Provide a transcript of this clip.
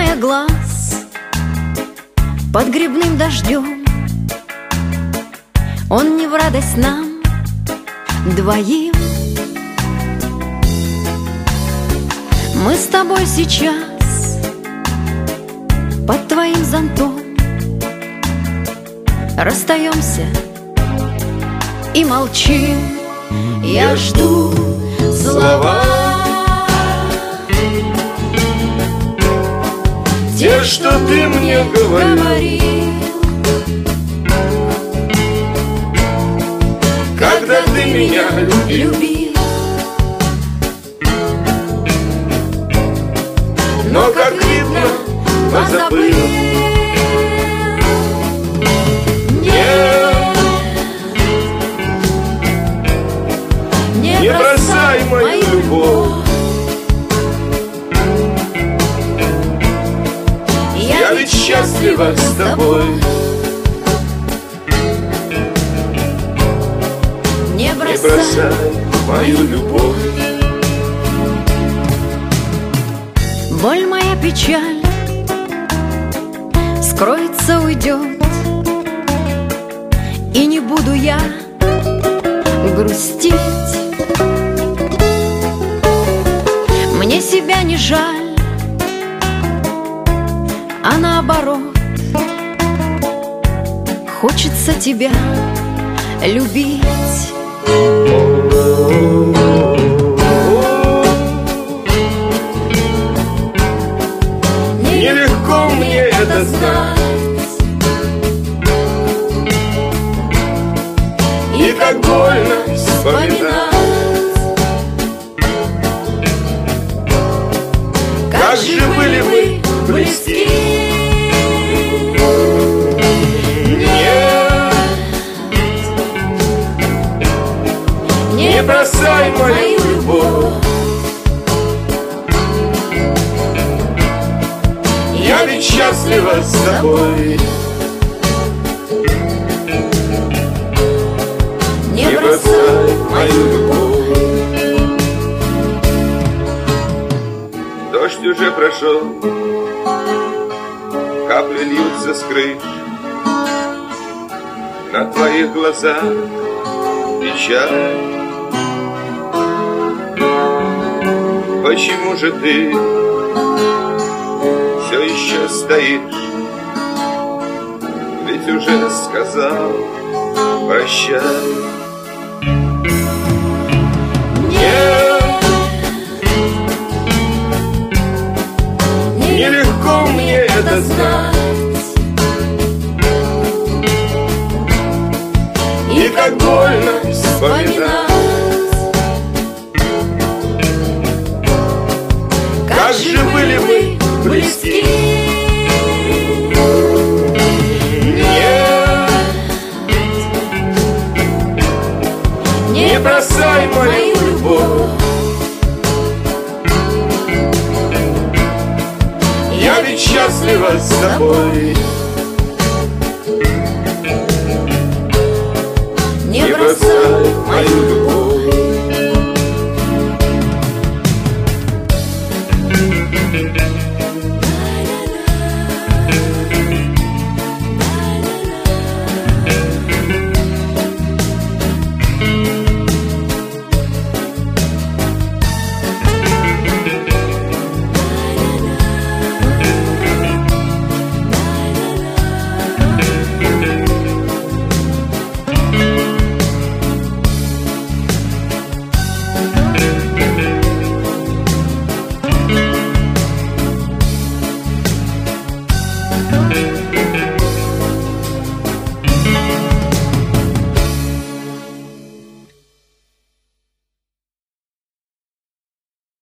Зная глаз под грибным дождем, он не в радость нам двоим. Мы с тобой сейчас под твоим зонтом расстаемся и молчим. Я жду слова, те, что ты мне говорил, когда ты меня любил. Но, как видно, позабыл. Не бросай мою любовь. Я ведь счастлива с тобой. Не бросай мою любовь. Боль моя, печаль скроется, уйдет, и не буду я грустить. Мне себя не жаль, а наоборот, хочется тебя любить. Нелегко мне это знать, и как больно вспоминать, как же были мы близки. Не бросай мою любовь. Я ведь счастлива с тобой. Не бросай мою любовь. Дождь уже прошел, капли льются с крыш, на твоих глазах печаль. Почему же ты все еще стоишь? Ведь уже сказал прощай. Нет, нелегко мне это знать, и как больно вспоминать, как же были мы близки. Не бросай мою любовь. Я ведь счастлива с тобой. Не бросай мою любовь.